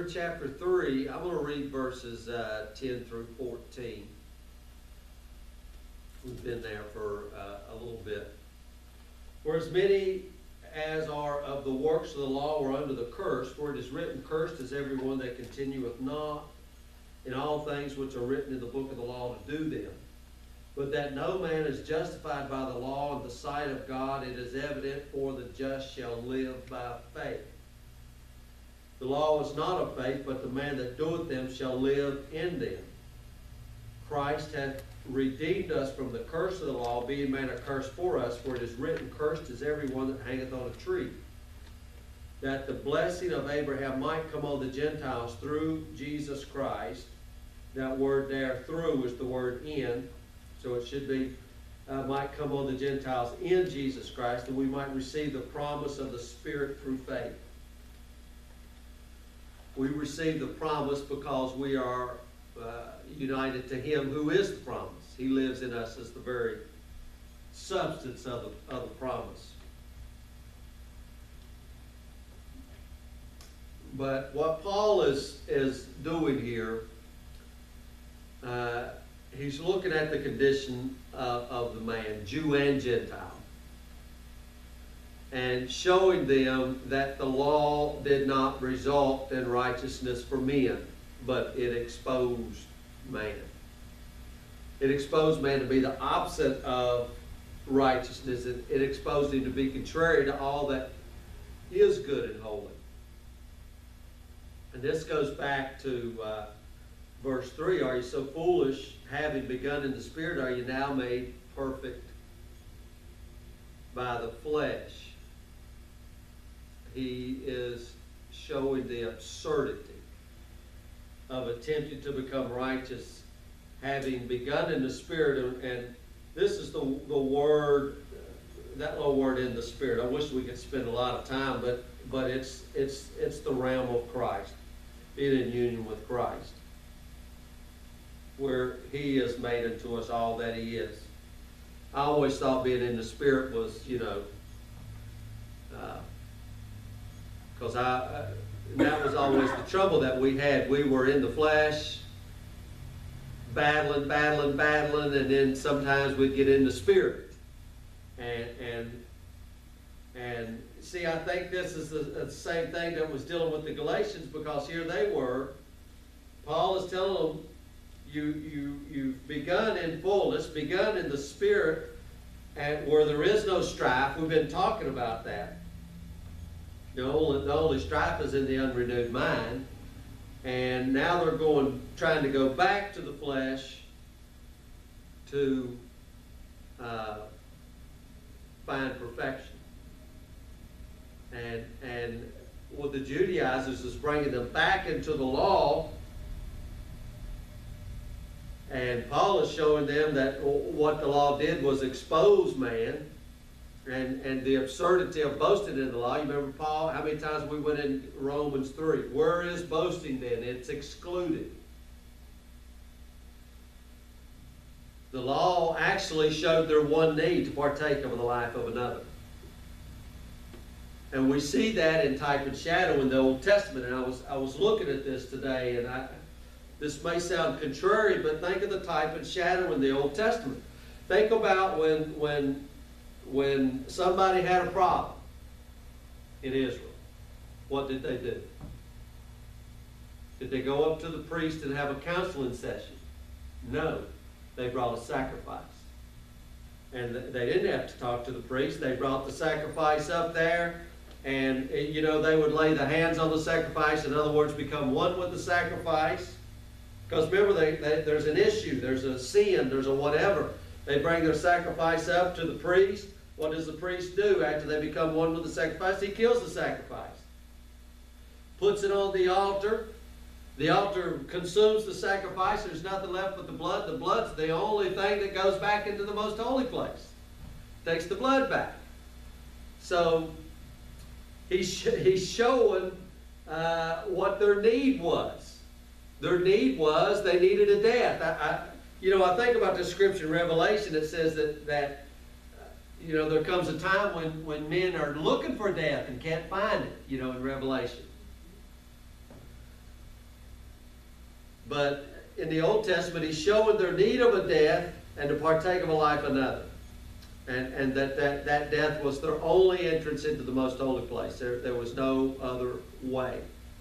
to chapter 3. I'm going to read verses 10 through 14. We've been there for a little bit. For as many as are of the works of the law were under the curse, for it is written, cursed is everyone that continueth not in all things which are written in the book of the law to do them. But that no man is justified by the law in the sight of God, it is evident, for the just shall live by faith. The law is not of faith, but the man that doeth them shall live in them. Christ hath redeemed us from the curse of the law, being made a curse for us, for it is written, cursed is everyone that hangeth on a tree, that the blessing of Abraham might come on the Gentiles through Jesus Christ. That word there, through, is the word in, so it should be, might come on the Gentiles in Jesus Christ, and we might receive the promise of the Spirit through faith. We receive the promise because we are united to Him who is the promise. He lives in us as the very substance of the promise. But what Paul is doing here, he's looking at the condition of the man, Jew and Gentile, and showing them that the law did not result in righteousness for men, but it exposed man. It exposed man to be the opposite of righteousness. It exposed him to be contrary to all that is good and holy. And this goes back to verse 3. Are you so foolish, having begun in the Spirit, are you now made perfect by the flesh? He is showing the absurdity of attempting to become righteous, having begun in the Spirit. And this is the word, that little word, in the Spirit. I wish we could spend a lot of time, but it's the realm of Christ, being in union with Christ, where He has made unto us all that He is. I always thought being in the Spirit was, because that was always the trouble that we had. We were in the flesh, battling, and then sometimes we'd get in the Spirit. And see, I think this is the same thing that was dealing with the Galatians, because here they were. Paul is telling them, you've begun in fullness, begun in the Spirit, and where there is no strife. We've been talking about that. The only strife is in the unrenewed mind. And now they're trying to go back to the flesh to find perfection. And what the Judaizers is bringing them back into the law. And Paul is showing them that what the law did was expose man, and the absurdity of boasting in the law. You remember, Paul, how many times we went in Romans 3? Where is boasting then? It's excluded. The law actually showed their one need to partake of the life of another. And we see that in type and shadow in the Old Testament. And I was looking at this today, and this may sound contrary, but think of the type and shadow in the Old Testament. Think about when somebody had a problem in Israel. What did they do? Did they go up to the priest and have a counseling session? No. They brought a sacrifice. And they didn't have to talk to the priest. They brought the sacrifice up there, and they would lay the hands on the sacrifice. In other words, become one with the sacrifice. Because remember, there's an issue, there's a sin, there's a whatever. They bring their sacrifice up to the priest. What does the priest do after they become one with the sacrifice? He kills the sacrifice. Puts it on the altar. The altar consumes the sacrifice. There's nothing left but the blood. The blood's the only thing that goes back into the most holy place. Takes the blood back. So he's showing what their need was. Their need was they needed a death. I think about the scripture in Revelation that says that there comes a time when men are looking for death and can't find it, in Revelation. But in the Old Testament, he's showing their need of a death and to partake of a life another. And that death was their only entrance into the most holy place. There was no other way.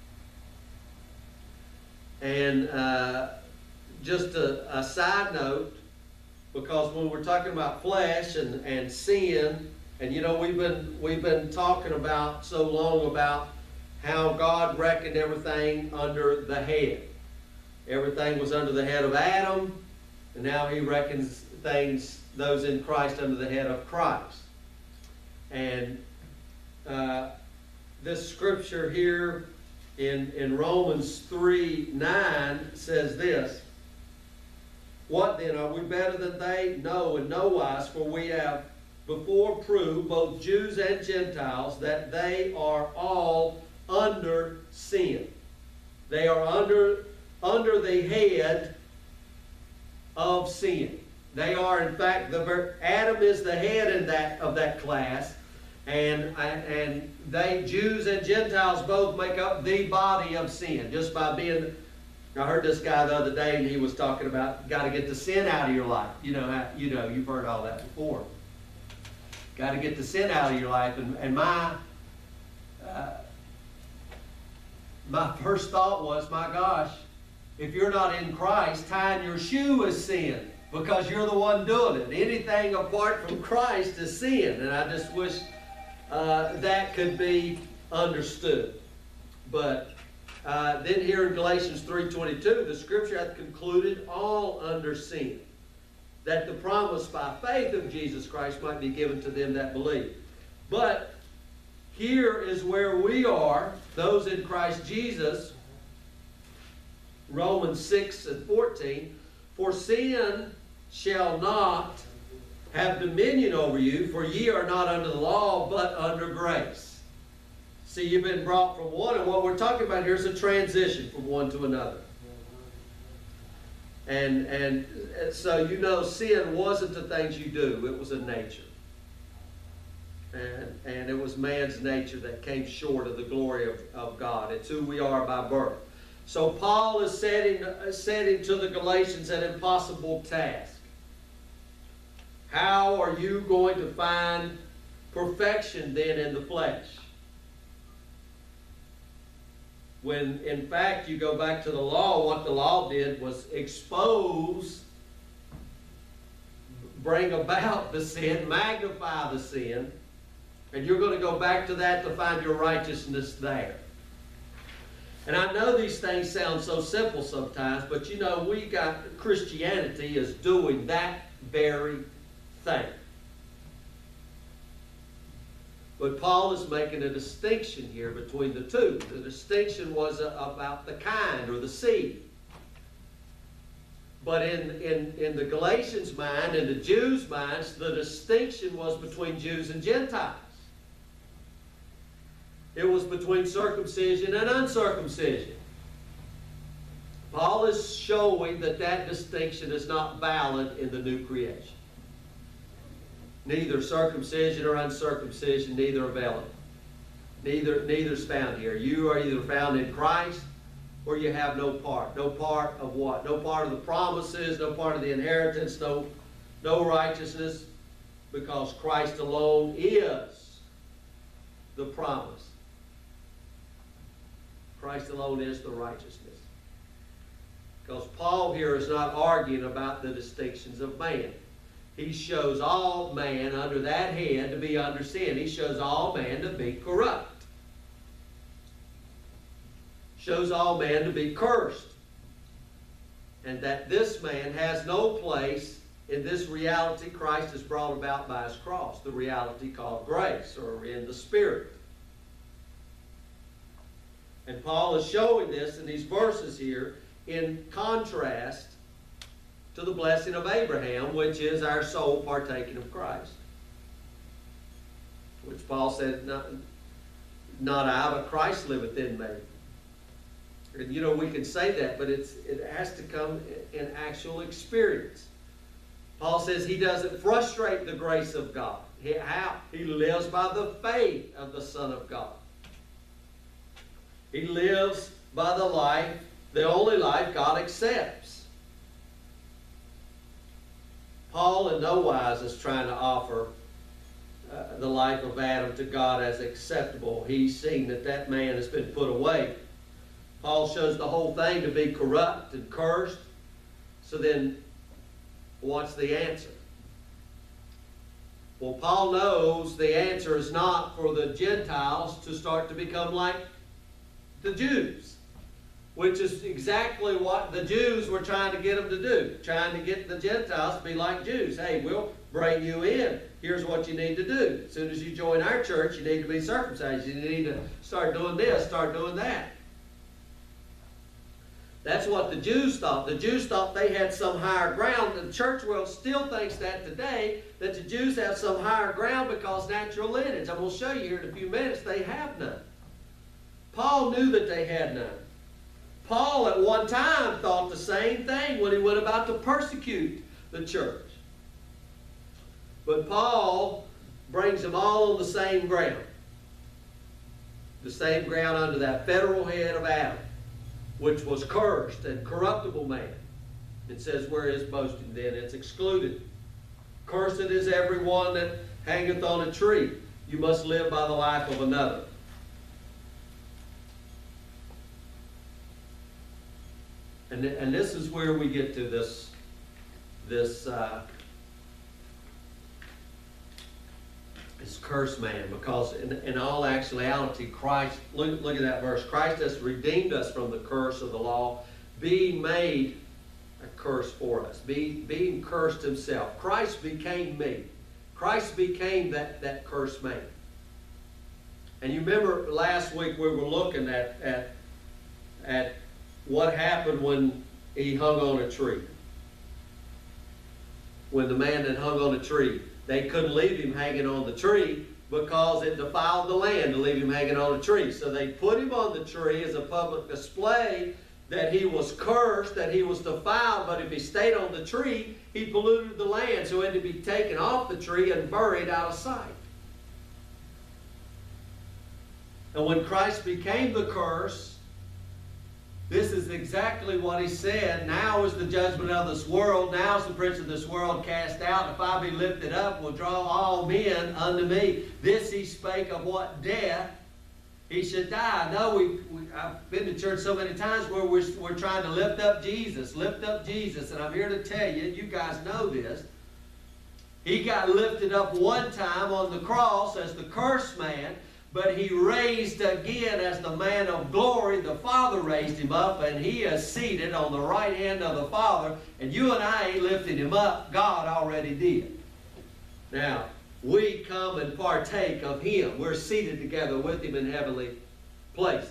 And just a side note, because when we're talking about flesh and sin, and you know we've been talking about so long about how God reckoned everything under the head. Everything was under the head of Adam, and now he reckons those in Christ under the head of Christ. And this scripture here in Romans 3:9 says this: "What then, are we better than they? No, in no wise, for we have before proved, both Jews and Gentiles, that they are all under sin." They are under the head of sin. They are, in fact, Adam is the head of that class, and they, Jews and Gentiles, both make up the body of sin just by being. I heard this guy the other day, and he was talking about got to get the sin out of your life. You've heard all that before. Got to get the sin out of your life, and my first thought was, my gosh, if you're not in Christ, tying your shoe is sin, because you're the one doing it. Anything apart from Christ is sin, and I just wish that could be understood. But then here in Galatians 3:22, the Scripture hath concluded all under sin, that the promise by faith of Jesus Christ might be given to them that believe. But here is where we are, those in Christ Jesus. Romans 6:14, "For sin shall not have dominion over you, for ye are not under the law, but under grace." See, you've been brought from one, and what we're talking about here is a transition from one to another. And so sin wasn't the things you do, it was a nature. And it was man's nature that came short of the glory of God. It's who we are by birth. So Paul is setting to the Galatians an impossible task. How are you going to find perfection then in the flesh? When in fact you go back to the law, what the law did was expose, bring about the sin, magnify the sin, and you're going to go back to that to find your righteousness there. And I know these things sound so simple sometimes, but we got Christianity is doing that very thing. But Paul is making a distinction here between the two. The distinction was about the kind or the seed. But in the Galatians' mind, in the Jews' minds, the distinction was between Jews and Gentiles. It was between circumcision and uncircumcision. Paul is showing that distinction is not valid in the new creation. Neither circumcision or uncircumcision, neither are valid. Neither is found here. You are either found in Christ or you have no part. No part of what? No part of the promises, no part of the inheritance, no righteousness, because Christ alone is the promise. Christ alone is the righteousness. Because Paul here is not arguing about the distinctions of man. He shows all man under that head to be under sin. He shows all man to be corrupt. Shows all man to be cursed. And that this man has no place in this reality Christ has brought about by his cross. The reality called grace, or in the Spirit. And Paul is showing this in these verses here in contrast to the blessing of Abraham, which is our soul partaking of Christ. Which Paul said, not I, but Christ liveth in me. And we can say that, but it has to come in actual experience. Paul says he doesn't frustrate the grace of God. He lives by the faith of the Son of God. He lives by the life the only life God accepts. Paul in no wise is trying to offer the life of Adam to God as acceptable. He's seen that that man has been put away. Paul shows the whole thing to be corrupt and cursed. So then, what's the answer? Well, Paul knows the answer is not for the Gentiles to start to become like the Jews, which is exactly what the Jews were trying to get them to do, trying to get the Gentiles to be like Jews. Hey, we'll bring you in. Here's what you need to do. As soon as you join our church, you need to be circumcised. You need to start doing this, start doing that. That's what the Jews thought. The Jews thought they had some higher ground. The church world still thinks that today, that the Jews have some higher ground because natural lineage. I'm going to show you here in a few minutes, they have none. Paul knew that they had none. Paul at one time thought the same thing when he went about to persecute the church. But Paul brings them all on the same ground. The same ground under that federal head of Adam, which was cursed and corruptible man. It says, where is boasting then? It's excluded. Cursed is every one that hangeth on a tree. You must live by the life of another. And this is where we get to this cursed man, because in all actuality, Christ, look at that verse, Christ has redeemed us from the curse of the law, being made a curse for us, being cursed himself. Christ became me. Christ became that cursed man. And you remember last week we were looking at what happened when he hung on a tree. When the man that hung on a tree, they couldn't leave him hanging on the tree because it defiled the land to leave him hanging on a tree. So they put him on the tree as a public display that he was cursed, that he was defiled, but if he stayed on the tree, he polluted the land, so he had to be taken off the tree and buried out of sight. And when Christ became the curse, this is exactly what he said. Now is the judgment of this world. Now is the prince of this world cast out. If I be lifted up, will draw all men unto me. This he spake of what death he should die. No, I've been to church so many times where we're trying to lift up Jesus. Lift up Jesus. And I'm here to tell you, you guys know this. He got lifted up one time on the cross as the cursed man, but he raised again as the man of glory. The Father raised him up, and he is seated on the right hand of the Father. And you and I ain't lifting him up. God already did. Now, we come and partake of him. We're seated together with him in heavenly places.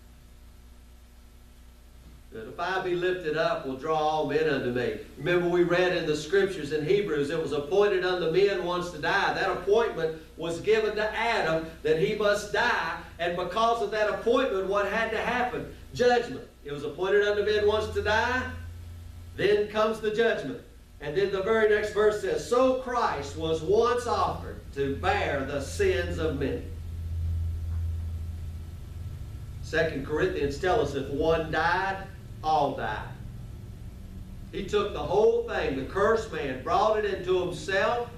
That if I be lifted up, will draw all men unto me. Remember, we read in the scriptures in Hebrews, it was appointed unto men once to die. That appointment was given to Adam, that he must die. And because of that appointment, what had to happen? Judgment. It was appointed unto men once to die. Then comes the judgment. And then the very next verse says, so Christ was once offered to bear the sins of many. 2 Corinthians tells us if one died, all died. He took the whole thing, the cursed man, brought it into himself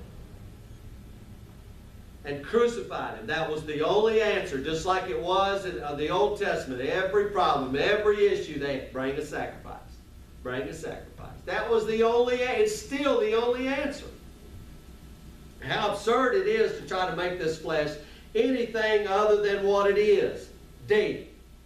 and crucified him. That was the only answer, just like it was in the Old Testament. Every problem, every issue, they bring a sacrifice. Bring a sacrifice. That was the only, it's still the only answer. How absurd it is to try to make this flesh anything other than what it is. Dead.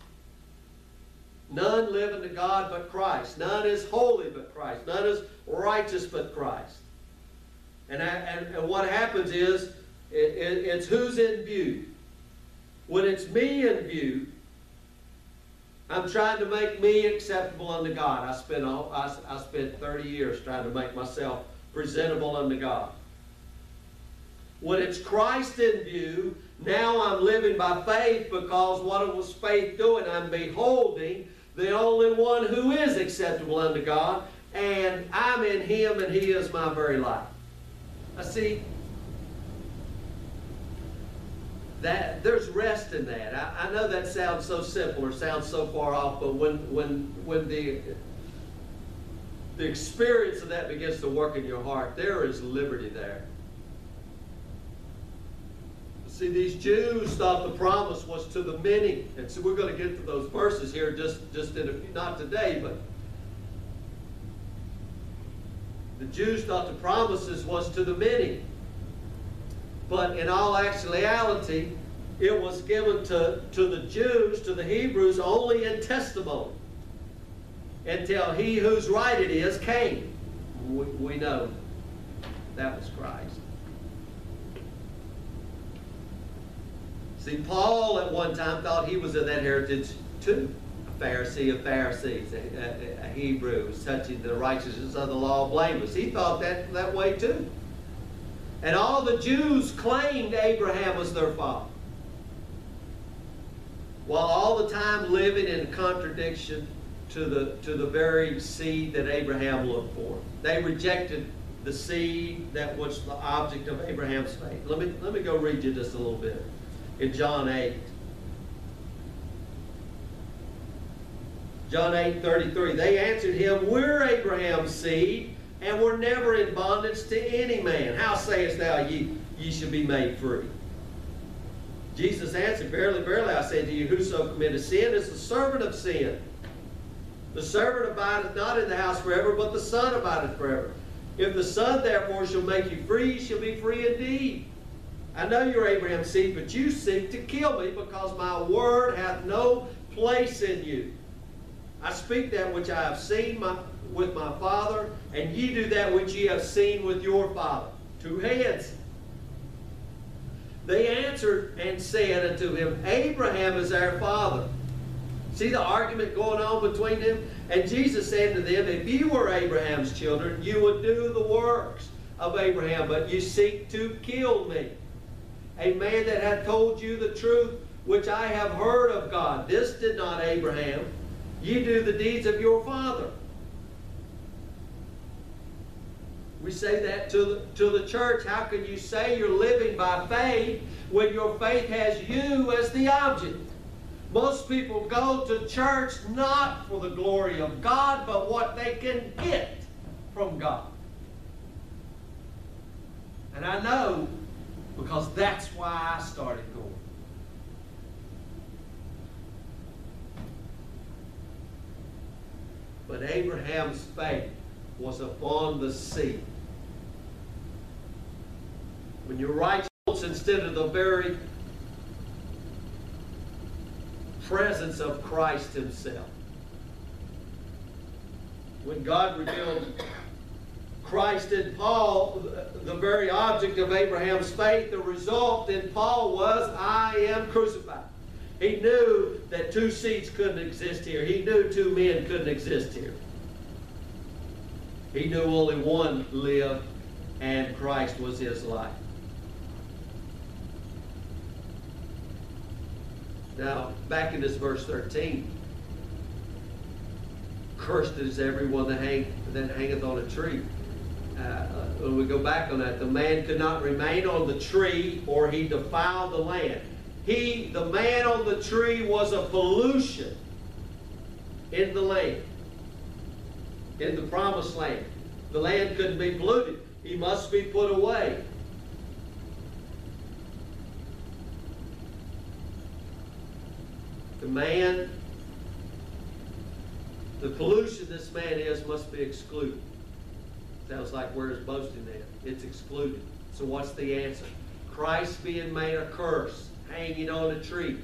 None live unto God but Christ. None is holy but Christ. None is righteous but Christ. And what happens is, it's who's in view. When it's me in view, I'm trying to make me acceptable unto God. I spent 30 years trying to make myself presentable unto God. When it's Christ in view, now I'm living by faith, because what was faith doing? I'm beholding the only one who is acceptable unto God, and I'm in him, and he is my very life. I see, that there's rest in that. I know that sounds so simple or sounds so far off, but when the experience of that begins to work in your heart, there is liberty there. See, these Jews thought the promise was to the many, and so we're going to get to those verses here just in a few, not today, but the Jews thought the promises was to the many. But in all actuality, it was given to the Jews, to the Hebrews, only in testimony, until he whose right it is came. We know that was Christ. See, Paul at one time thought he was of that heritage too. A Pharisee of Pharisees, a Hebrew, touching the righteousness of the law blameless. He thought that way too. And all the Jews claimed Abraham was their father, while all the time living in contradiction to the very seed that Abraham looked for. They rejected the seed that was the object of Abraham's faith. Let me go read you just a little bit. In John 8. John 8:33. They answered him, "We're Abraham's seed, and we're never in bondage to any man. How sayest thou, ye shall be made free?" Jesus answered, "Verily, verily, I say to you, whoso committeth sin is the servant of sin. The servant abideth not in the house forever, but the Son abideth forever. If the Son therefore shall make you free, you shall be free indeed. I know you're Abraham's seed, but you seek to kill me, because my word hath no place in you. I speak that which I have seen with my Father, and ye do that which ye have seen with your father." Two heads. They answered and said unto him, "Abraham is our father." See the argument going on between them? And Jesus said to them, "If you were Abraham's children, you would do the works of Abraham, but you seek to kill me, a man that hath told you the truth, which I have heard of God. This did not Abraham. Ye do the deeds of your father." We say that to the church. How can you say you're living by faith when your faith has you as the object? Most people go to church not for the glory of God, but what they can get from God. And I know, because that's why I started going. But Abraham's faith was upon the seed. When you're righteous instead of the very presence of Christ himself. When God revealed Christ in Paul, the very object of Abraham's faith, the result in Paul was, "I am crucified." He knew that two seeds couldn't exist here. He knew two men couldn't exist here. He knew only one lived, and Christ was his life. Now, back in this verse 13, "Cursed is everyone that hangeth on a tree." When we go back on that, the man could not remain on the tree, or he defiled the land. The man on the tree was a pollution in the land, in the promised land. The land couldn't be polluted. He must be put away. The pollution this man is must be excluded. Sounds like where is boasting at? It's excluded. So what's the answer? Christ being made a curse, hanging on a tree.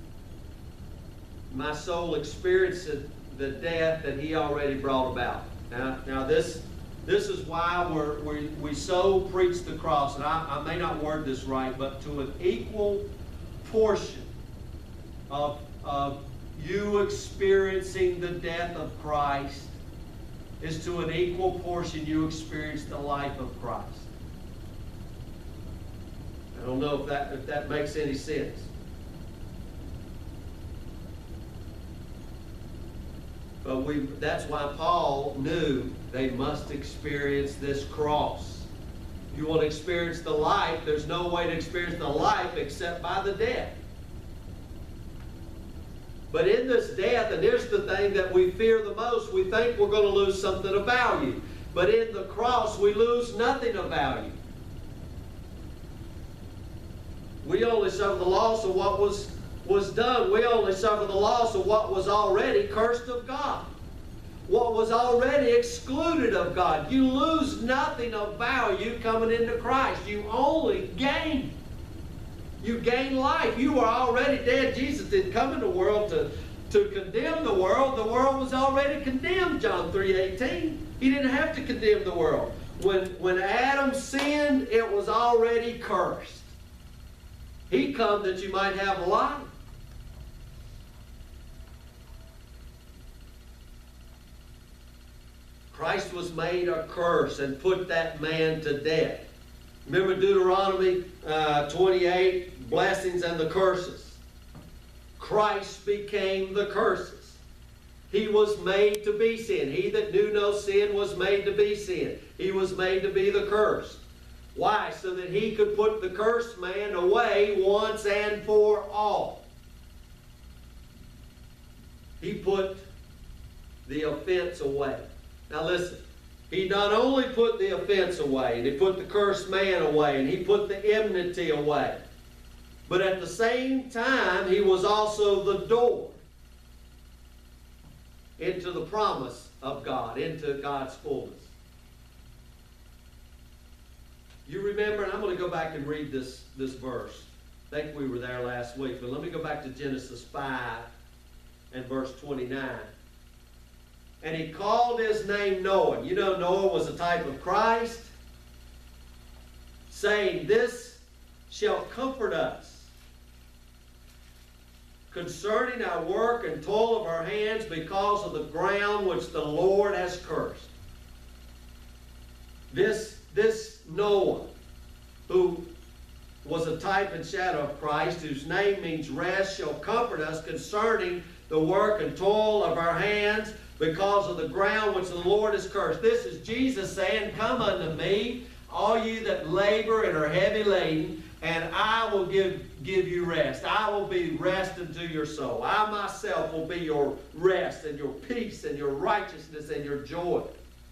My soul experiencing the death that he already brought about. Now this is why we so preach the cross. And I may not word this right, but to an equal portion of you experiencing the death of Christ is to an equal portion you experience the life of Christ. I don't know if that makes any sense. But that's why Paul knew they must experience this cross. You want to experience the life, there's no way to experience the life except by the death. But in this death, and here's the thing that we fear the most, we think we're going to lose something of value. But in the cross, we lose nothing of value. We only suffer the loss of what was done. We only suffer the loss of what was already cursed of God. What was already excluded of God. You lose nothing of value coming into Christ. You only gain. You gain life. You were already dead. Jesus didn't come in the world to condemn the world. The world was already condemned, John 3:18. He didn't have to condemn the world. When Adam sinned, it was already cursed. He come that you might have life. Christ was made a curse and put that man to death. Remember Deuteronomy 28, blessings and the curses. Christ became the curses. He was made to be sin. He that knew no sin was made to be sin. He was made to be the curse. Why? So that he could put the cursed man away once and for all. He put the offense away. Now listen, he not only put the offense away, and he put the cursed man away, and he put the enmity away, but at the same time, he was also the door into the promise of God, into God's fullness. You remember, and I'm going to go back and read this verse. I think we were there last week, but let me go back to Genesis 5 and verse 29. And he called his name Noah. You know Noah was a type of Christ. Saying, this shall comfort us concerning our work and toil of our hands because of the ground which the Lord has cursed. This Noah, who was a type and shadow of Christ, whose name means rest, shall comfort us concerning the work and toil of our hands because of the ground which the Lord has cursed. This is Jesus saying, come unto me, all you that labor and are heavy laden, and I will give you rest. I will be rest unto your soul. I myself will be your rest and your peace and your righteousness and your joy.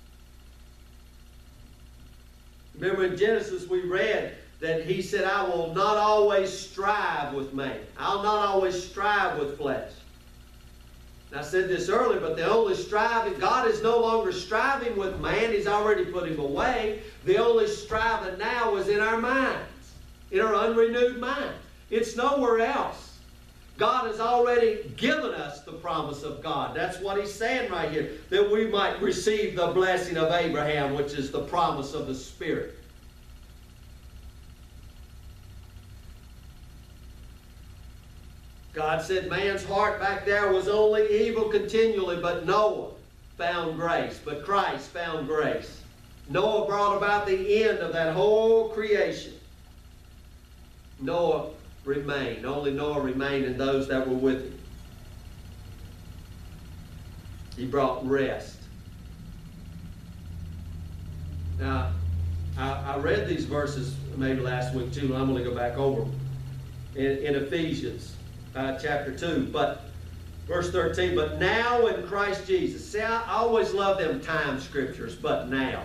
Remember in Genesis we read that he said, I will not always strive with man. I'll not always strive with flesh. And I said this earlier, but the only striving, God is no longer striving with man. He's already put him away. The only striving now is in our minds, in our unrenewed mind. It's nowhere else. God has already given us the promise of God. That's what he's saying right here, that we might receive the blessing of Abraham, which is the promise of the Spirit. God said man's heart back there was only evil continually, but Noah found grace. But Christ found grace. Noah brought about the end of that whole creation. Noah remained. Only Noah remained and those that were with him. He brought rest. Now, I read these verses maybe last week too, and I'm going to go back over them. In Ephesians. Chapter 2, but verse 13, but now in Christ Jesus. See, I always love them time scriptures, but now.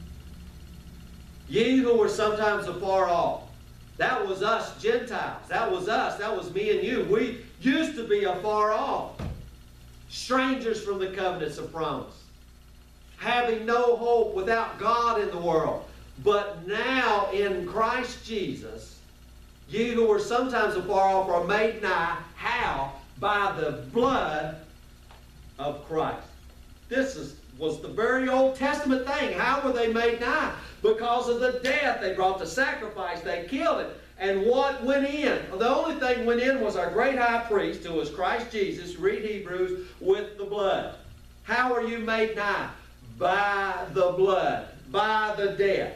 Ye who were sometimes afar off. That was us Gentiles. That was us. That was me and you. We used to be afar off. Strangers from the covenants of promise. Having no hope, without God in the world. But now in Christ Jesus, ye who were sometimes afar off are made nigh. How? By the blood of Christ. This was the very Old Testament thing. How were they made nigh? Because of the death. They brought the sacrifice. They killed it. And what went in? The only thing went in was our great high priest, who was Christ Jesus, read Hebrews, with the blood. How are you made nigh? By the blood. By the death.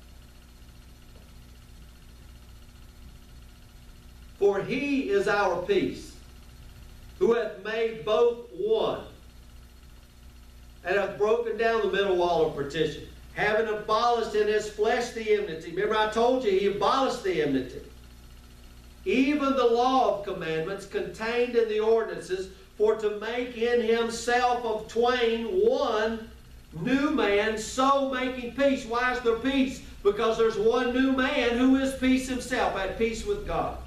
For he is our peace, who hath made both one, and hath broken down the middle wall of partition. having abolished in his flesh the enmity. Remember I told you he abolished the enmity. Even the law of commandments contained in the ordinances, for to make in himself of twain one new man, so making peace. Why is there peace? Because there's one new man who is peace himself, at peace with God.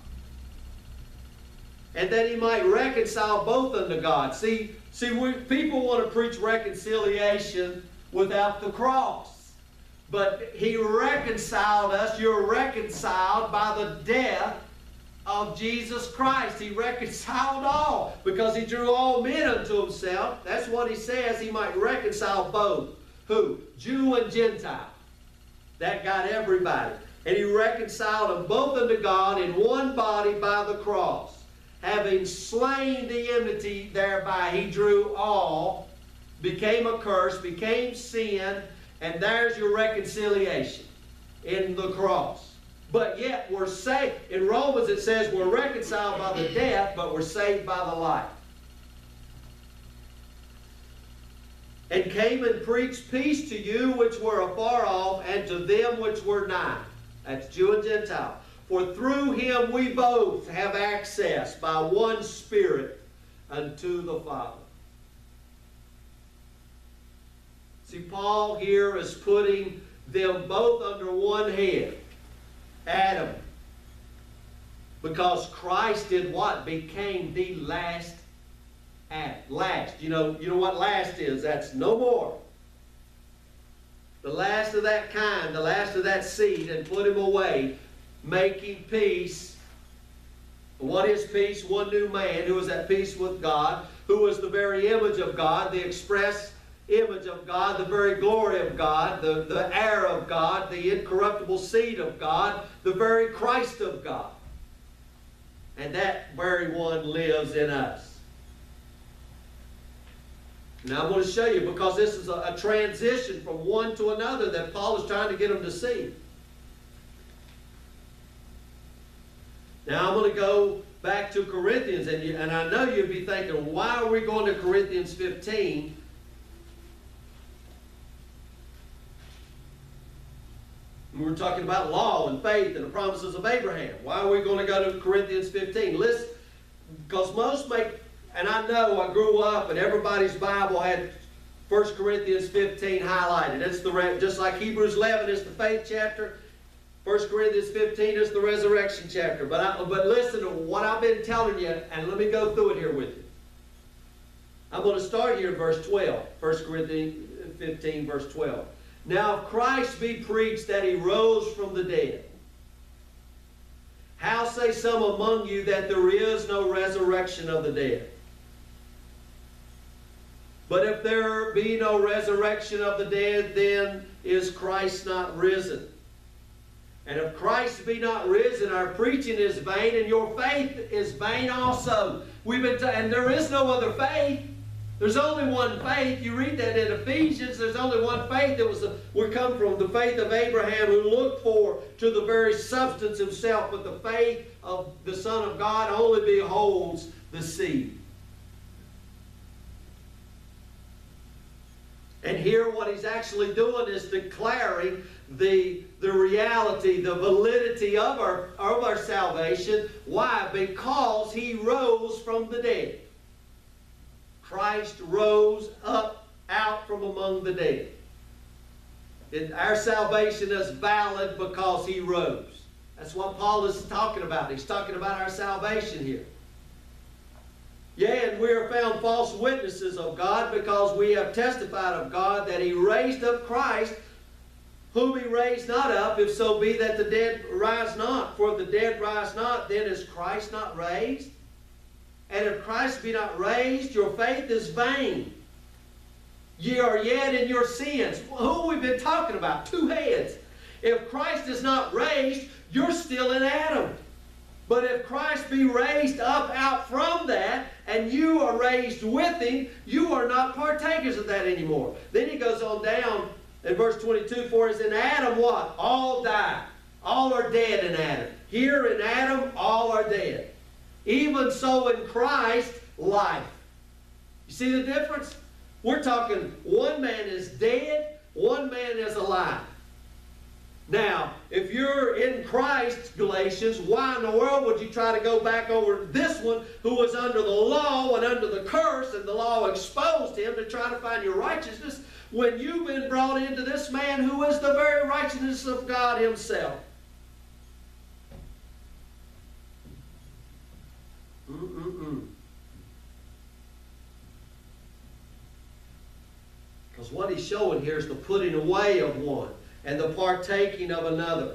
And that he might reconcile both unto God. See, people want to preach reconciliation without the cross. But he reconciled us. You're reconciled by the death of Jesus Christ. He reconciled all because he drew all men unto himself. That's what he says. He might reconcile both. Who? Jew and Gentile. That got everybody. And he reconciled them both unto God in one body by the cross. Having slain the enmity thereby, he drew all, became a curse, became sin, and there's your reconciliation in the cross. But yet we're saved. In Romans it says we're reconciled by the death, but we're saved by the life. And came and preached peace to you which were afar off, and to them which were nigh. That's Jew and Gentile. For through him we both have access by one Spirit unto the Father. See, Paul here is putting them both under one head. Adam. Because Christ did what? Became the last Adam. Last. You know what last is? That's no more. The last of that kind, the last of that seed, and put him away, making peace. What is peace? One new man who is at peace with God, who is the very image of God, the express image of God, the very glory of God, the heir of God, the incorruptible seed of God, the very Christ of God. And that very one lives in us. Now I'm going to show you, because this is a transition from one to another that Paul is trying to get them to see. Now I'm going to go back to Corinthians, and I know you'd be thinking, why are we going to Corinthians 15? We're talking about law and faith and the promises of Abraham. Why are we going to go to Corinthians 15? Listen, because most make, and I know I grew up and everybody's Bible had 1 Corinthians 15 highlighted. It's just like Hebrews 11 is the faith chapter. 1 Corinthians 15 is the resurrection chapter. But listen to what I've been telling you, and let me go through it here with you. I'm going to start here in verse 12. 1 Corinthians 15, verse 12. Now if Christ be preached that he rose from the dead, how say some among you that there is no resurrection of the dead? But if there be no resurrection of the dead, then is Christ not risen? And if Christ be not risen, our preaching is vain, and your faith is vain also. And there is no other faith. There's only one faith. You read that in Ephesians. There's only one faith. We come from the faith of Abraham, who looked for to the very substance himself. But the faith of the Son of God only beholds the seed. And here what he's actually doing is declaring the reality, the validity of our salvation. Why? Because he rose from the dead. Christ rose up out from among the dead. And our salvation is valid because he rose. That's what Paul is talking about. He's talking about our salvation here. Yea, and we are found false witnesses of God, because we have testified of God that he raised up Christ, whom he raised not up, if so be that the dead rise not. For if the dead rise not, then is Christ not raised? And if Christ be not raised, your faith is vain. Ye are yet in your sins. Who we've been talking about? Two heads. If Christ is not raised, you're still in Adam. But if Christ be raised up out from that, and you are raised with him, you are not partakers of that anymore. Then he goes on down in verse 22, for as in Adam what? All die. All are dead in Adam. Here in Adam, all are dead. Even so in Christ, life. You see the difference? We're talking one man is dead, One man is alive. Now, if you're in Christ, Galatians, why in the world would you try to go back over this one who was under the law and under the curse, and the law exposed him, to try to find your righteousness, when you've been brought into this man who is the very righteousness of God himself? Because what he's showing here is the putting away of one and the partaking of another.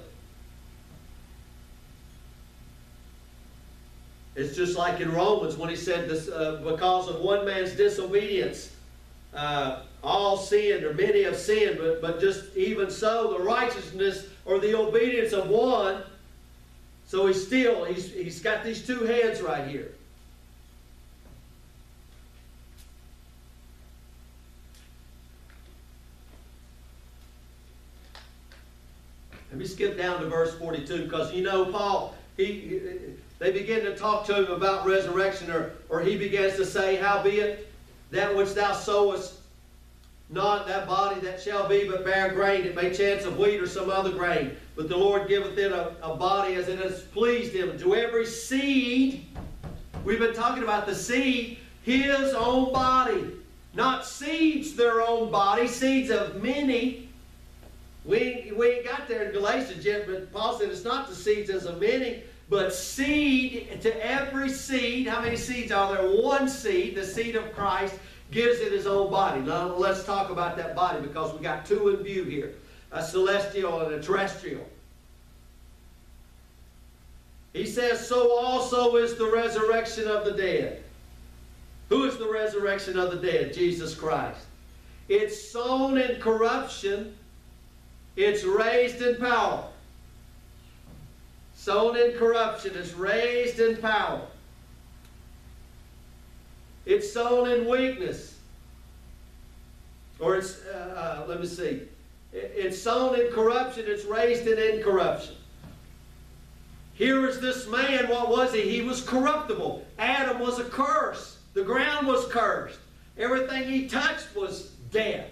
It's just like in Romans when he said this, because of one man's disobedience, all sinned, or many have sinned, but just even so, the righteousness or the obedience of one. So he's got these two hands right here. Let me skip down to verse 42, because you know Paul, they begin to talk to him about resurrection, or he begins to say, howbeit that which thou sowest, not that body that shall be, but bear grain, it may chance of wheat or some other grain. But the Lord giveth it a body as it has pleased him. To every seed, we've been talking about the seed, his own body. Not seeds their own body, seeds of many. We ain't got there in Galatians yet, but Paul said it's not the seeds as of many, but seed to every seed. How many seeds are there? One seed, the seed of Christ, gives it his own body. Now let's talk about that body, because we got two in view here, a celestial and a terrestrial. He says, so also is the resurrection of the dead. Who is the resurrection of the dead? Jesus Christ. It's sown in corruption, it's raised in power. Sown in corruption, it's raised in power. It's sown in weakness. Or it's, let me see. It's sown in corruption, it's raised in incorruption. Here is this man, what was he? He was corruptible. Adam was a curse. The ground was cursed. Everything he touched was dead.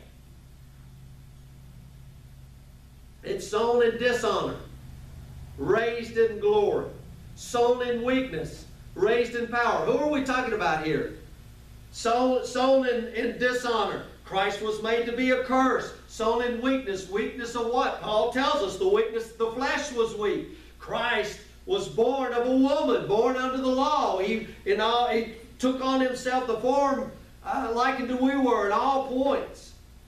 It's sown in dishonor, raised in glory. Sown in weakness, raised in power. Who are we talking about here? Sown in dishonor. Christ was made to be a curse. Sown in weakness. Weakness of what? Paul tells us the flesh was weak. Christ was born of a woman, born under the law. He took on himself the form likened to we were at all points.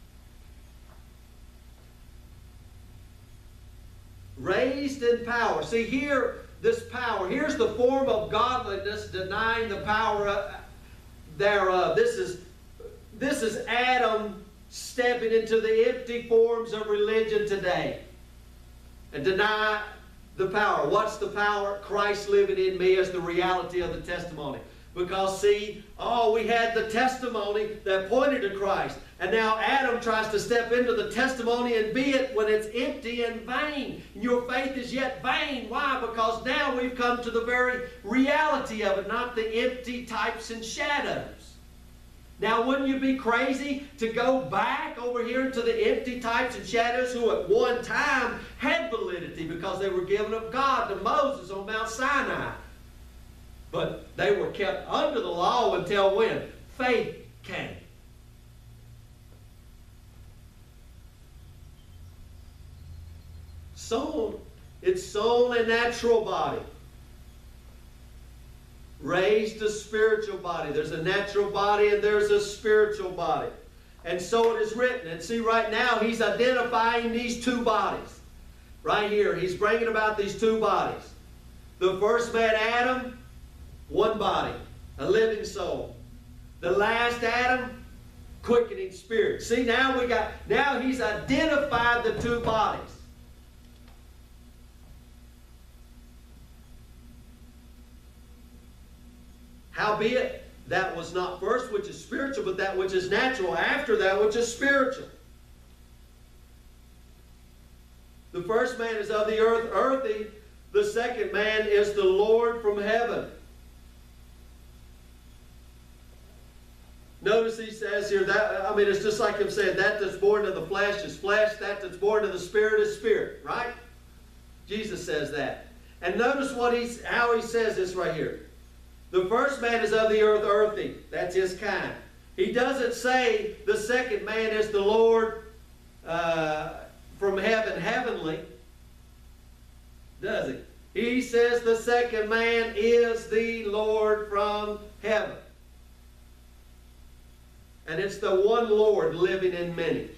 Raised in power. See here, this power. Here's the form of godliness denying the power thereof. This is Adam stepping into the empty forms of religion today and deny the power. What's the power? Christ living in me as the reality of the testimony. Because see, we had the testimony that pointed to Christ. And now Adam tries to step into the testimony and be it when it's empty and vain. And your faith is yet vain. Why? Because now we've come to the very reality of it, not the empty types and shadows. Now, wouldn't you be crazy to go back over here into the empty types and shadows who at one time had validity because they were given of God to Moses on Mount Sinai? But they were kept under the law until when? Faith came. Sown. It's sown a natural body. Raised a spiritual body. There's a natural body and there's a spiritual body. And so it is written. And see, right now he's identifying these two bodies. Right here, he's bringing about these two bodies. The first man, Adam, one body, a living soul. The last Adam, quickening spirit. See, now he's identified the two bodies. Howbeit, that was not first which is spiritual, but that which is natural, after that which is spiritual. The first man is of the earth, earthy. The second man is the Lord from heaven. Notice he says here, that, I mean, it's just like him saying, that that's born of the flesh is flesh, that that's born of the Spirit is spirit, right? Jesus says that. And notice how he says this right here. The first man is of the earth, earthy. That's his kind. He doesn't say the second man is the Lord from heaven, heavenly. Does he? He says the second man is the Lord from heaven. And it's the one Lord living in many.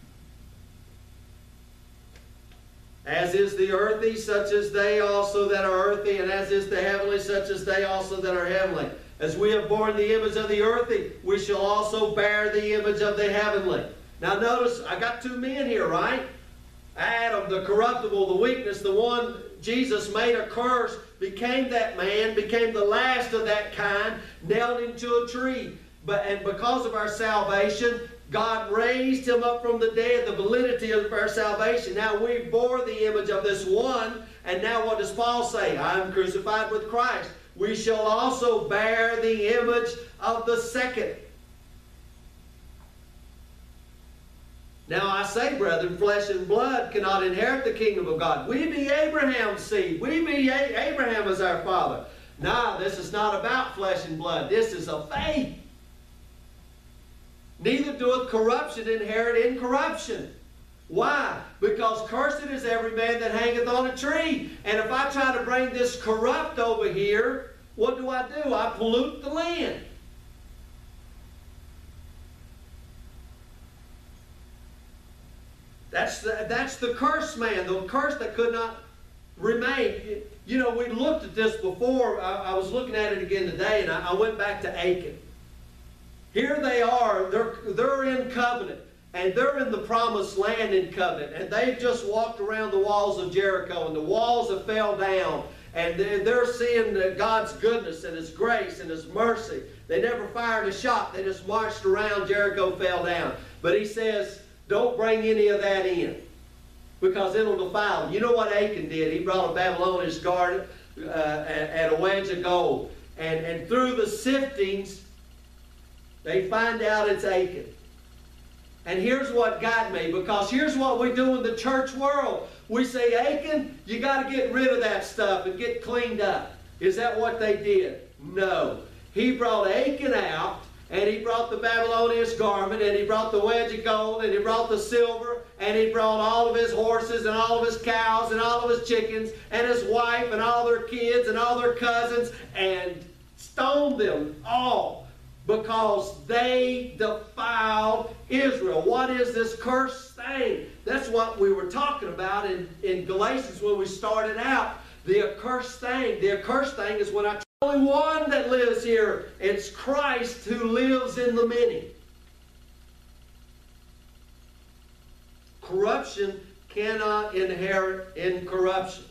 As is the earthy, such as they also that are earthy, and as is the heavenly, such as they also that are heavenly. As we have borne the image of the earthy, we shall also bear the image of the heavenly. Now notice, I got two men here, right? Adam, the corruptible, the weakness, the one Jesus made a curse, became that man, became the last of that kind, nailed him to a tree. And because of our salvation, God raised him up from the dead, the validity of our salvation. Now we bore the image of this one, and now what does Paul say? I am crucified with Christ. We shall also bear the image of the second. Now I say, brethren, flesh and blood cannot inherit the kingdom of God. We be Abraham's seed. We be Abraham as our father. Now this is not about flesh and blood. This is of faith. Neither doeth corruption inherit incorruption. Why? Because cursed is every man that hangeth on a tree. And if I try to bring this corrupt over here, what do? I pollute the land. That's the cursed man, the curse that could not remain. You know, we looked at this before. I was looking at it again today, and I went back to Achan. Here they are, they're in covenant, and they're in the promised land in covenant, and they've just walked around the walls of Jericho, and the walls have fell down, and they're seeing God's goodness and His grace and His mercy. They never fired a shot. They just marched around. Jericho fell down. But he says, don't bring any of that in, because it'll defile them. You know what Achan did? He brought a Babylonian guard and a wedge of gold, and through the siftings, they find out it's Achan. And here's what got me, because here's what we do in the church world. We say, Achan, you got to get rid of that stuff and get cleaned up. Is that what they did? No. He brought Achan out, and he brought the Babylonian garment, and he brought the wedge of gold, and he brought the silver, and he brought all of his horses, and all of his cows, and all of his chickens, and his wife, and all their kids, and all their cousins, and stoned them all, because they defiled Israel. What is this cursed thing? That's what we were talking about in Galatians when we started out. The accursed thing. The accursed thing is when only one that lives here. It's Christ who lives in the many. Corruption cannot inherit incorruption.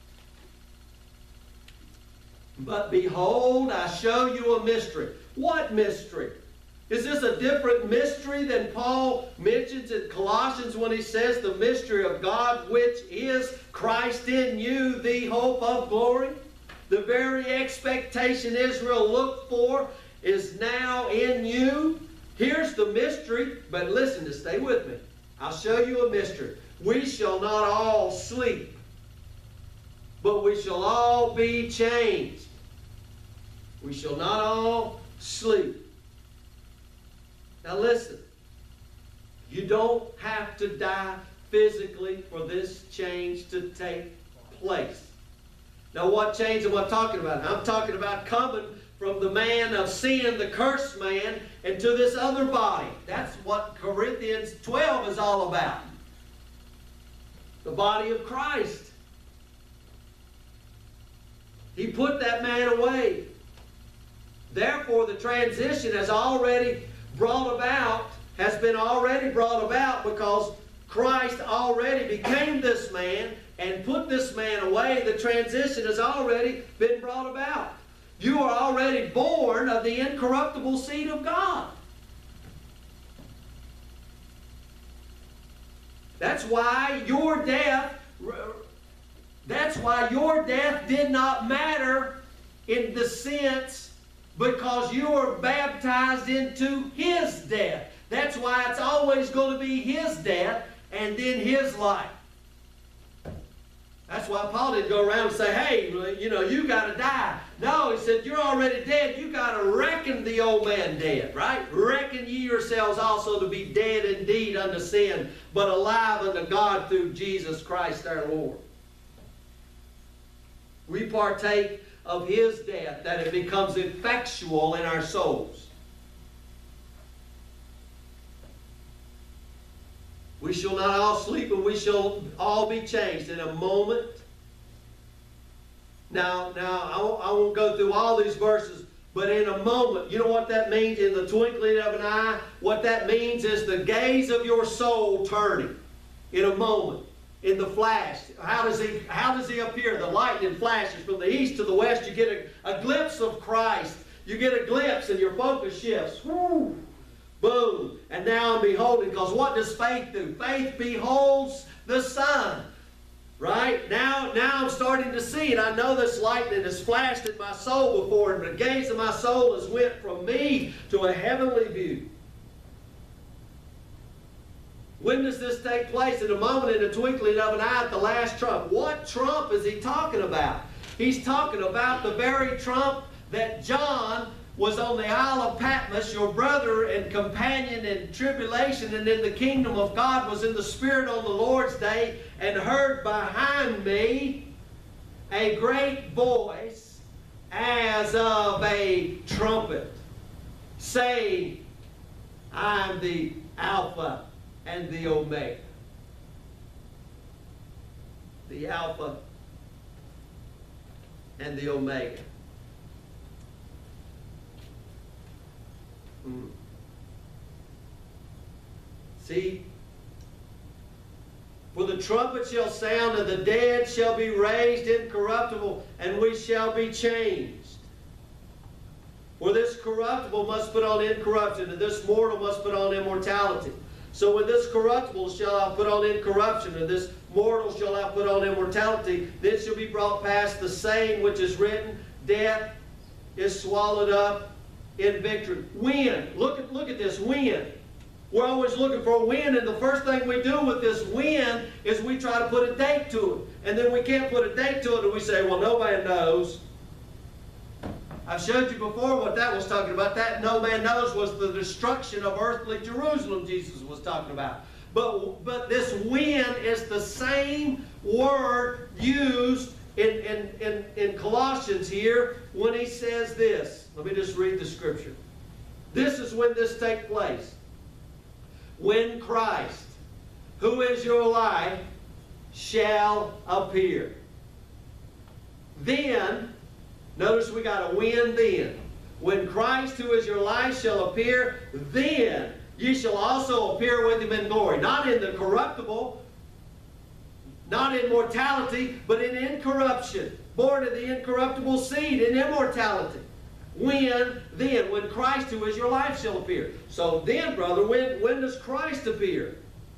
But behold, I show you a mystery. What mystery? Is this a different mystery than Paul mentions in Colossians when he says the mystery of God, which is Christ in you, the hope of glory? The very expectation Israel looked for is now in you. Here's the mystery, but listen to stay with me. I'll show you a mystery. We shall not all sleep, but we shall all be changed. We shall not all sleep. Now listen, you don't have to die physically for this change to take place. Now what change am I talking about? I'm talking about coming from the man of sin, the cursed man, into this other body. That's what Corinthians 12 is all about. The body of Christ. He put that man away. Therefore, the transition has already brought about, has been already brought about because Christ already became this man and put this man away. The transition has already been brought about. You are already born of the incorruptible seed of God. That's why your death did not matter in the sense because you are baptized into His death. That's why it's always going to be His death and then His life. That's why Paul didn't go around and say, hey, you got to die. No, he said, you're already dead. You got to reckon the old man dead, right? Reckon ye yourselves also to be dead indeed unto sin, but alive unto God through Jesus Christ our Lord. We partake of His death, that it becomes effectual in our souls. We shall not all sleep, but we shall all be changed in a moment. Now I won't go through all these verses, but in a moment, you know what that means? In the twinkling of an eye, what that means is the gaze of your soul turning in a moment, in the flash. How does he appear? The lightning flashes from the east to the west. You get a glimpse of Christ. You get a glimpse, and your focus shifts. Woo! Boom. And now I'm beholding, because what does faith do? Faith beholds the Son. Right? Now I'm starting to see it. I know this lightning has flashed in my soul before, and the gaze of my soul has went from me to a heavenly view. When does this take place? In a moment, in the twinkling of an eye, at the last trump. What trump is he talking about? He's talking about the very trump that John was on the Isle of Patmos, your brother and companion in tribulation and in the kingdom of God, was in the Spirit on the Lord's day, and heard behind me a great voice as of a trumpet, saying, I am the Alpha and the Omega. The Alpha and the Omega. See, for the trumpet shall sound, and the dead shall be raised incorruptible, and we shall be changed. For this corruptible must put on incorruption, and this mortal must put on immortality. So when this corruptible shall have put on incorruption, and this mortal shall have put on immortality, then shall be brought past the saying which is written, death is swallowed up in victory. When? Look at this, when. We're always looking for a when, and the first thing we do with this when is we try to put a date to it. And then we can't put a date to it, and we say, well, nobody knows. I've showed you before what that was talking about. That no man knows was the destruction of earthly Jerusalem Jesus was talking about. But this when is the same word used in Colossians here when he says this. Let me just read the scripture. This is when this takes place. When Christ, who is your life, shall appear. Then, notice we got a when then. When Christ, who is your life, shall appear, then ye shall also appear with him in glory. Not in the corruptible, not in mortality, but in incorruption. Born of the incorruptible seed in immortality. When then? When Christ, who is your life, shall appear. So then, brother, when does Christ appear?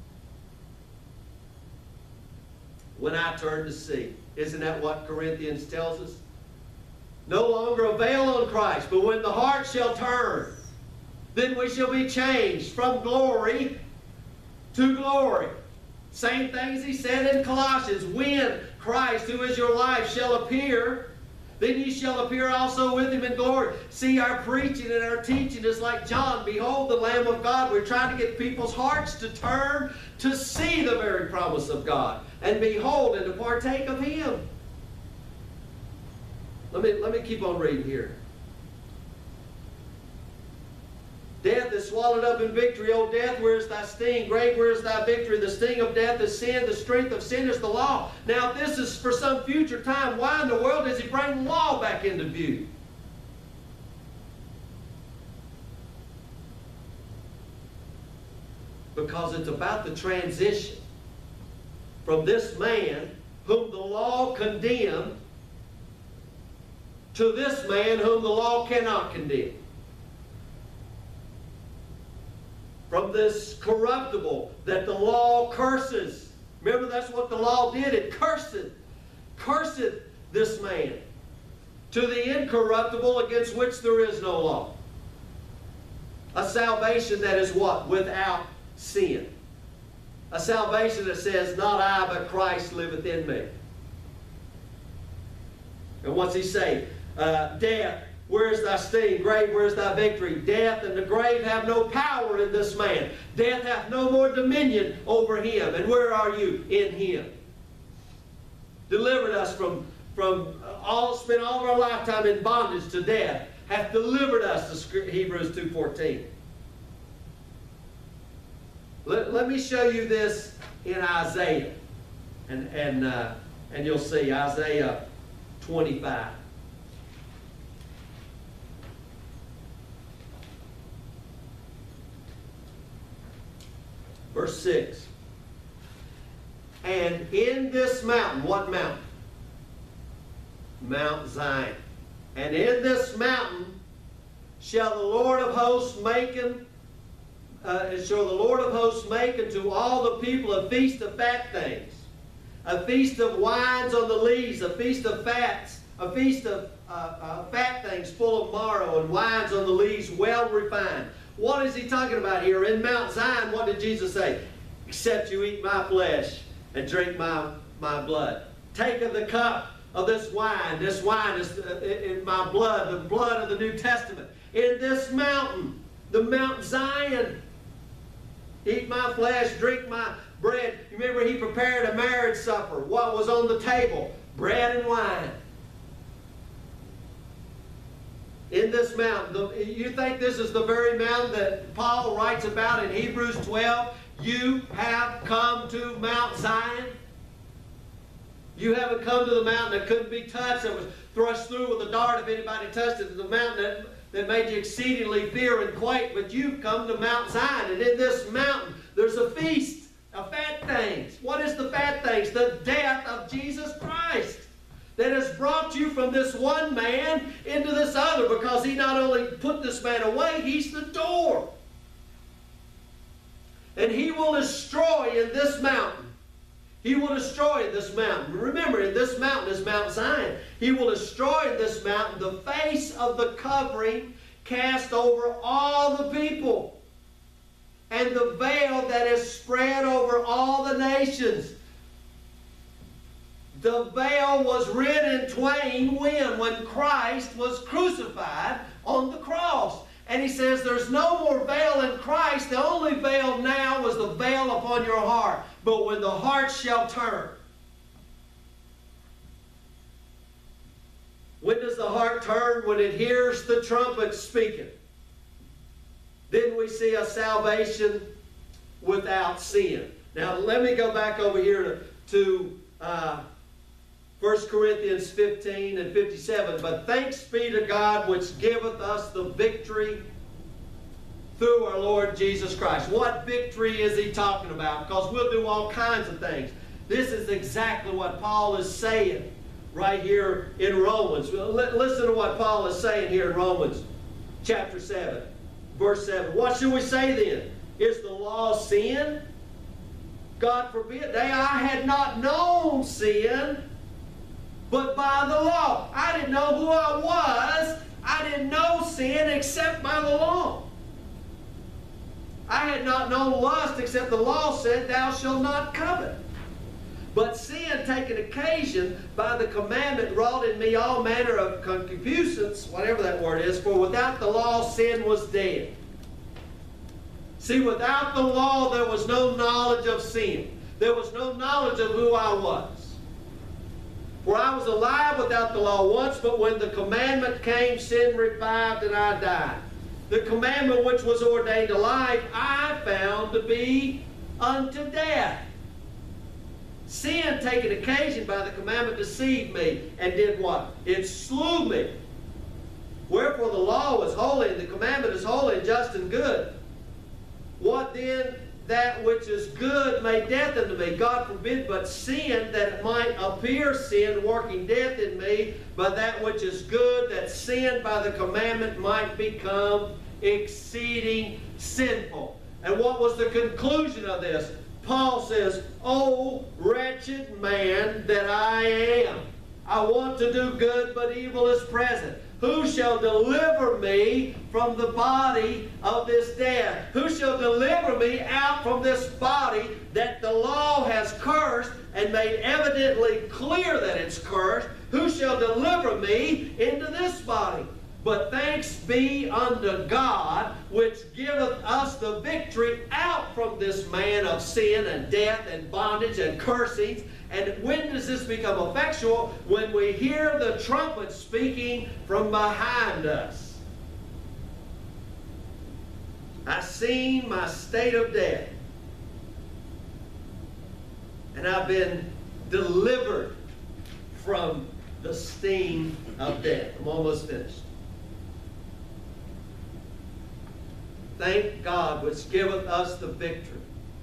When I turn to see. Isn't that what Corinthians tells us? No longer avail on Christ, but when the heart shall turn, then we shall be changed from glory to glory. Same things he said in Colossians. When Christ, who is your life, shall appear, then ye shall appear also with him in glory. See, our preaching and our teaching is like John. Behold the Lamb of God. We're trying to get people's hearts to turn to see the very promise of God. And behold and to partake of him. Let me keep on reading here. Death is swallowed up in victory. O death, where is thy sting? Grave, where is thy victory? The sting of death is sin. The strength of sin is the law. Now, if this is for some future time, why in the world does he bring the law back into view? Because it's about the transition from this man whom the law condemned to this man whom the law cannot condemn. From this corruptible that the law curses. Remember, that's what the law did. It cursed this man. to the incorruptible, against which there is no law. A salvation that is what? Without sin. A salvation that says, not I, but Christ liveth in me. And what's he say? Death, where is thy sting? Grave, where is thy victory? Death and the grave have no power in this man. Death hath no more dominion over him. And where are you? In him. Delivered us from spent all of our lifetime in bondage to death. Hath delivered us, to Hebrews 2:14. Let me show you this in Isaiah. And you'll see Isaiah 25. Verse 6. And in this mountain, what mountain? Mount Zion. And in this mountain shall the Lord of hosts make unto all the people a feast of fat things, a feast of wines on the lees, a feast of fats, a feast of fat things full of marrow, and wines on the lees well refined. What is he talking about here? In Mount Zion, what did Jesus say? Except you eat my flesh and drink my blood. Take of the cup of this wine. This wine is in my blood, the blood of the New Testament. In this mountain, the Mount Zion, eat my flesh, drink my bread. You remember he prepared a marriage supper. What was on the table? Bread and wine. In this mountain. You think this is the very mountain that Paul writes about in Hebrews 12? You have come to Mount Zion. You haven't come to the mountain that couldn't be touched, that was thrust through with a dart if anybody touched it, the mountain that made you exceedingly fear and quake, but you've come to Mount Zion, and in this mountain there's a feast of fat things. What is the fat things? The death of Jesus Christ that has brought you from this one man into this other, because he not only put this man away, he's the door. And he will destroy in this mountain. He will destroy in this mountain. Remember, in this mountain is Mount Zion. He will destroy in this mountain the face of the covering cast over all the people, and the veil that is spread over all the nations. The veil was rent in twain when Christ was crucified on the cross. And he says there's no more veil in Christ. The only veil now is the veil upon your heart. But when the heart shall turn. When does the heart turn? When it hears the trumpet speaking. Then we see a salvation without sin. Now let me go back over here to 1 Corinthians 15 and 57. But thanks be to God which giveth us the victory through our Lord Jesus Christ. What victory is he talking about? Because we'll do all kinds of things. This is exactly what Paul is saying right here in Romans. Listen to what Paul is saying here in Romans chapter 7, verse 7. What should we say then? Is the law sin? God forbid. Nay, I had not known sin, but by the law. I didn't know who I was. I didn't know sin except by the law. I had not known lust except the law said, thou shalt not covet. But sin, taking occasion by the commandment, wrought in me all manner of concupiscence, whatever that word is, for without the law sin was dead. See, without the law there was no knowledge of sin. There was no knowledge of who I was. For I was alive without the law once, but when the commandment came, sin revived and I died. The commandment which was ordained to life, I found to be unto death. Sin, taking occasion by the commandment, deceived me, and did what? It slew me. Wherefore the law was holy, and the commandment is holy, and just, and good. What then? That which is good made death unto me. God forbid, but sin, that it might appear sin, working death in me, but that which is good, that sin by the commandment might become exceeding sinful. And what was the conclusion of this? Paul says, "O wretched man that I am." I want to do good, but evil is present. Who shall deliver me from the body of this death? Who shall deliver me out from this body that the law has cursed and made evidently clear that it's cursed? Who shall deliver me into this body? But thanks be unto God, which giveth us the victory out from this man of sin and death and bondage and cursings. And when does this become effectual? When we hear the trumpet speaking from behind us. I seen my state of death, and I've been delivered from the sting of death. I'm almost finished. Thank God which giveth us the victory.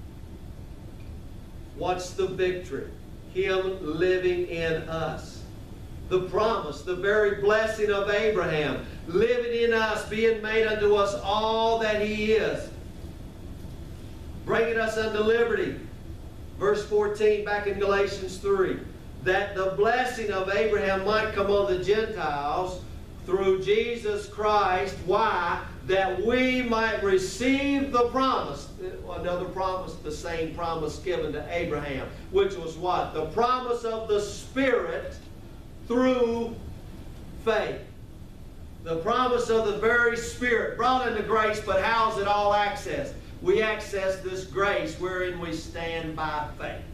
What's the victory? Him living in us. The promise, the very blessing of Abraham, living in us, being made unto us all that He is. Bringing us unto liberty. Verse 14 back in Galatians 3. That the blessing of Abraham might come on the Gentiles through Jesus Christ. Why? That we might receive the promise. Another promise, the same promise given to Abraham. Which was what? The promise of the Spirit through faith. The promise of the very Spirit brought into grace, but how is it all accessed? We access this grace wherein we stand by faith.